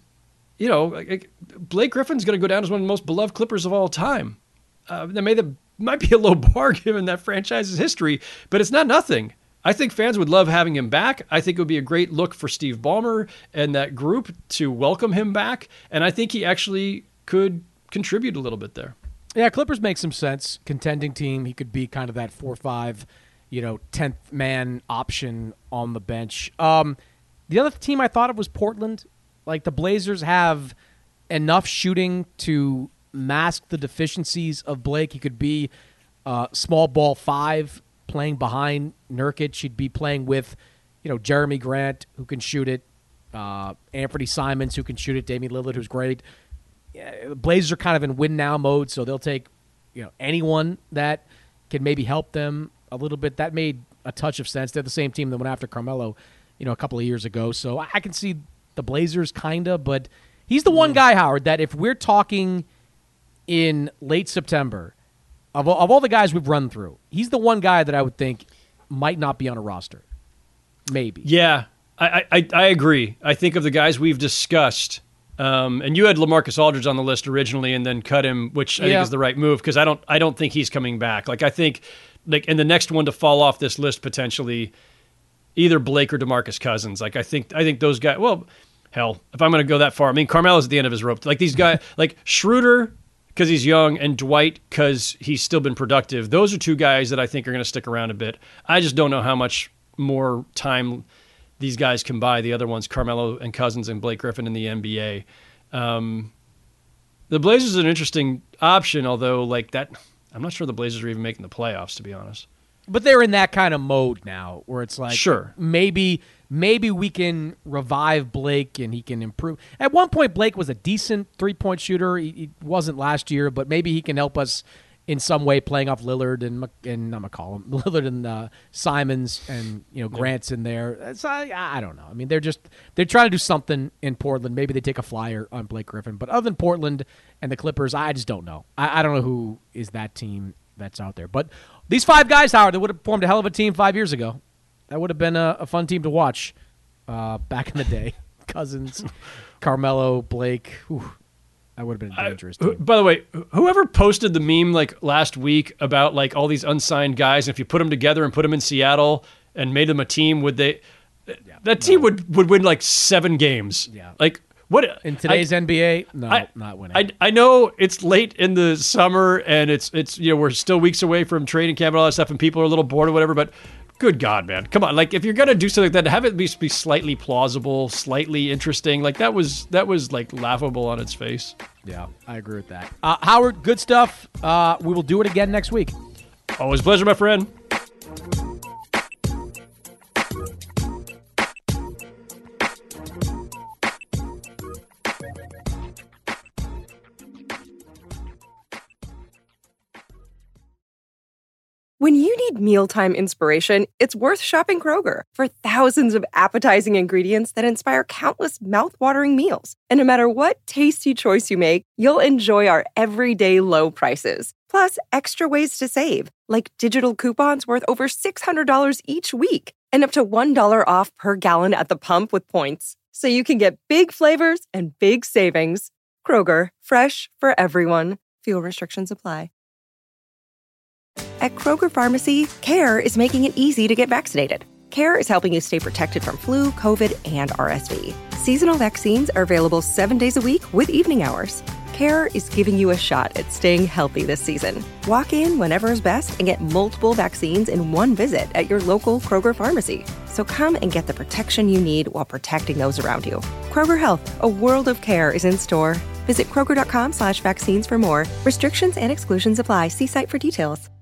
Blake Griffin's going to go down as one of the most beloved Clippers of all time. That might be a low bar given that franchise's history, but it's not nothing. I think fans would love having him back. I think it would be a great look for Steve Ballmer and that group to welcome him back. And I think he actually could contribute a little bit there. Yeah, Clippers make some sense. Contending team, he could be kind of that 4-5, 10th man option on the bench. The other team I thought of was Portland. Like, the Blazers have enough shooting to mask the deficiencies of Blake. He could be small ball 5, playing behind Nurkic. He'd be playing with, Jeremy Grant, who can shoot it, Anthony Simons, who can shoot it, Damian Lillard, who's great. The Blazers are kind of in win-now mode, so they'll take anyone that can maybe help them a little bit. That made a touch of sense. They're the same team that went after Carmelo, a couple of years ago. So I can see the Blazers kind of, but he's the one guy, Howard, that if we're talking in late September, of all the guys we've run through, he's the one guy that I would think might not be on a roster. Maybe. Yeah, I agree. I think of the guys we've discussed, and you had LaMarcus Aldridge on the list originally and then cut him, which I think is the right move because I don't think he's coming back. Like, I think, and the next one to fall off this list potentially, either Blake or DeMarcus Cousins. Like, I think those guys. Well, hell, if I'm going to go that far, I mean, Carmelo's at the end of his rope. Like, these guys, like Schroeder, because he's young, and Dwight because he's still been productive. Those are two guys that I think are going to stick around a bit. I just don't know how much more time these guys can buy. The other ones, Carmelo and Cousins and Blake Griffin in the NBA. The Blazers are an interesting option, although like that, I'm not sure the Blazers are even making the playoffs, to be honest. But they're in that kind of mode now where it's like, sure, maybe we can revive Blake and he can improve. At one point, Blake was a decent three-point shooter. He wasn't last year, but maybe he can help us in some way playing off Lillard and not McCollum, Lillard and Simons and Grant's in there. So I don't know. I mean, they're trying to do something in Portland. Maybe they take a flyer on Blake Griffin. But other than Portland and the Clippers, I just don't know. I don't know who is that team that's out there. But these 5 guys, Howard, they would have formed a hell of a team 5 years ago. That would have been a fun team to watch back in the day. Cousins, Carmelo, Blake. Whew, that would have been a dangerous team. By the way, whoever posted the meme like last week about like all these unsigned guys, and if you put them together and put them in Seattle and made them a team, would they? Yeah, that team would win like 7 games. Yeah, like. What in today's NBA? No, not winning. I know it's late in the summer and it's we're still weeks away from training camp and all that stuff, and people are a little bored or whatever. But good God, man, come on! Like if you're gonna do something like that, have it at least be slightly plausible, slightly interesting. Like that was like laughable on its face. Yeah, I agree with that. Howard, good stuff. We will do it again next week. Always a pleasure, my friend. When you need mealtime inspiration, it's worth shopping Kroger for thousands of appetizing ingredients that inspire countless mouth-watering meals. And no matter what tasty choice you make, you'll enjoy our everyday low prices. Plus, extra ways to save, like digital coupons worth over $600 each week and up to $1 off per gallon at the pump with points. So you can get big flavors and big savings. Kroger, fresh for everyone. Fuel restrictions apply. At Kroger Pharmacy, CARE is making it easy to get vaccinated. CARE is helping you stay protected from flu, COVID, and RSV. Seasonal vaccines are available 7 days a week with evening hours. CARE is giving you a shot at staying healthy this season. Walk in whenever is best and get multiple vaccines in one visit at your local Kroger pharmacy. So come and get the protection you need while protecting those around you. Kroger Health, a world of care is in store. Visit Kroger.com/vaccines for more. Restrictions and exclusions apply. See site for details.